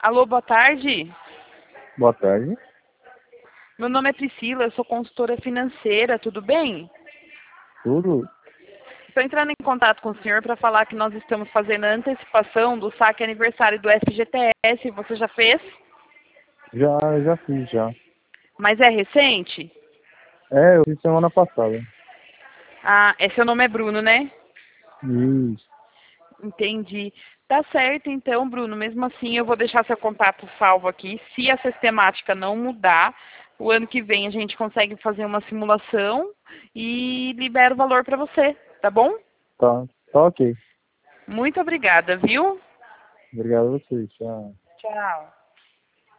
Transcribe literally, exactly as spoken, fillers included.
Alô, boa tarde. Boa tarde. Meu nome é Priscila, eu sou consultora financeira, tudo bem? Tudo? Estou entrando em contato com o senhor para falar que nós estamos fazendo a antecipação do saque aniversário do F G T S. Você já fez? Já, já fiz, já. Mas é recente? É, eu fiz semana passada. Ah, é, seu nome é Bruno, né? Isso. Entendi. Tá certo, então, Bruno. Mesmo assim, eu vou deixar seu contato salvo aqui. Se a sistemática não mudar, o ano que vem a gente consegue fazer uma simulação e libera o valor para você, tá bom? Tá, tá ok. Muito obrigada, viu? Obrigado a vocês. Tchau. Tchau.